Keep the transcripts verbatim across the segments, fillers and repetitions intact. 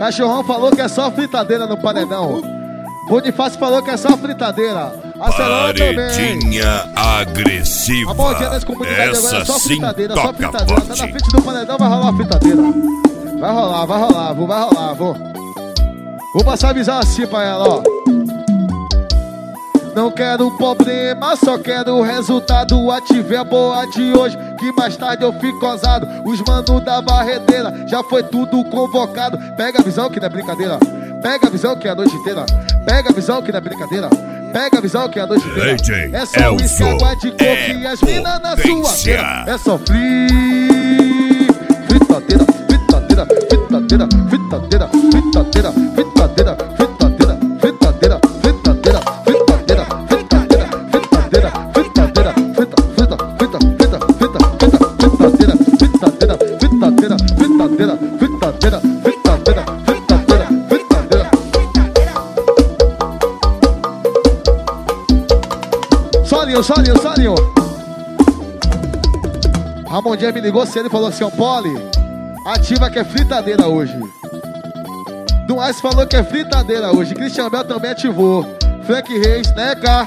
Cachorrão falou que é só fritadeira no paredão. Bonifácio falou que é só fritadeira. Acelera também. Paredinha agressiva. A bom dia das comunidades agora é só Essa fritadeira, sim só toca fritadeira. Tá na forte. frente do paredão, vai rolar fritadeira. Vai rolar, vai rolar, vou, vai rolar, vou. Vou passar a visão assim pra ela, ó. Não quero problema, só quero o resultado. Ative a boa de hoje, que mais tarde eu fico ousado. Os manos da barredeira, já foi tudo convocado. Pega a visão que não é brincadeira. Pega a visão que é a noite inteira. Pega a visão que não é brincadeira. Pega a visão que é a noite inteira. É só uísque, água de coco e as minas na sua beira. É só free. Fritadeira, fritadeira, fritadeira, fritadeira, fritadeira, fritadeira, fritadeira, fritadeira, fritadeira, fritadeira, fritadeira, fritadeira, fritadeira, frita, frita, frita, frita, frita, frita, fritadeira, fritadeira, fritadeira, fritadeira, fritadeira, fritadeira, fritadeira, fritadeira. Solinho, solinho, solinho. Ramon Dias me ligou cedo e falou assim, ó, Poli, ativa que é fritadeira hoje. Duais falou que é fritadeira hoje. Christian Bell também ativou. Frank Reis, Neca.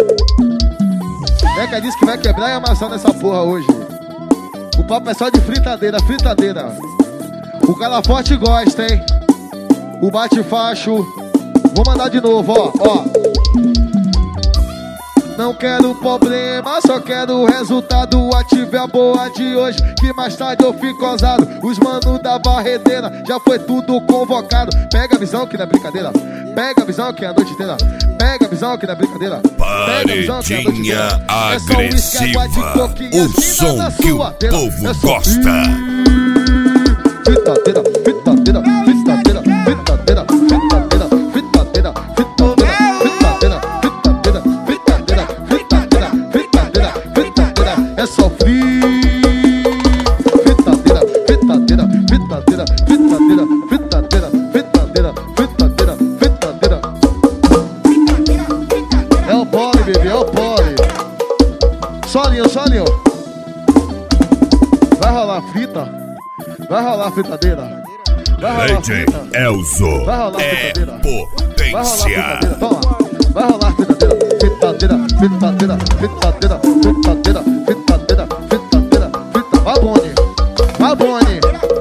Neca disse que vai quebrar e amassar nessa porra hoje. O papo é só de fritadeira, fritadeira. O cara forte gosta, hein? O bate-facho. Vou mandar de novo, ó, ó. Não quero problema, só quero o resultado. Ative a boa de hoje, que mais tarde eu fico ousado. Os manos da barredeira, já foi tudo convocado. Pega a visão que não é brincadeira. Pega a visão que é a noite inteira. Pega a visão que não é brincadeira. Pega a visão que é a noite inteira. Agressiva, o som que o povo gosta. Fritadeira, fritadeira, fritadeira, fritadeira, fritadeira, fritadeira, fritadeira, fritadeira, fritadeira, fritadeira, fritadeira, fritadeira, fritadeira, é só free. Fritadeira, fritadeira, fritadeira, fritadeira, fritadeira, fritadeira, fritadeira, fritadeira. É o Poli, bebê, é o Poli. Solinho, solinho. Vai rolar frita. Vai rolar fritadeira. Vai rolar frita. Elzo Vai rolar é fritadeira. Vai rolar potência. fritadeira. Toma. Vai rolar fritadeira. Fritadeira, fritadeira, fritadeira, fritadeira, fritadeira, fritadeira, fritadeira. Vai, Boni. Vai, Boni.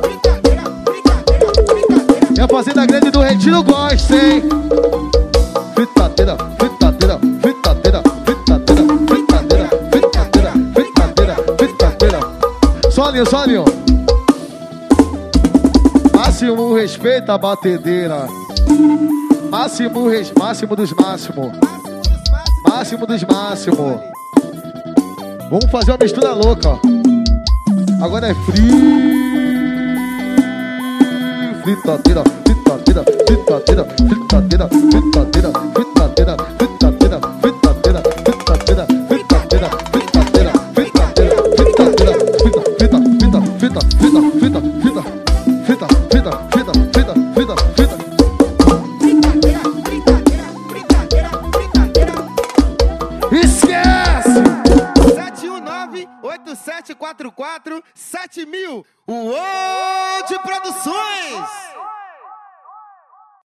E a Fazenda Grande do Retiro gosta, hein? Fritadeira, fritadeira, fritadeira, fritadeira, fritadeira, fritadeira, fritadeira, fritadeira. Solinho, solinho. Máximo respeito à batedeira. Máximo, res... máximo dos máximos. Máximo dos máximos. Vamos fazer uma mistura louca, ó. Agora é free. Fritadeira, fritadeira, fritadeira, fritadeira, fritadeira, fritadeira, fritadeira, fritadeira, fritadeira, fritadeira, fritadeira, fritadeira, fritadeira, frita, frita, frita, frita, frita, frita, frita, frita, frita, frita, frita, frita, frita. Esquece! sete um nove, oito sete quatro quatro, sete mil. O World Produções!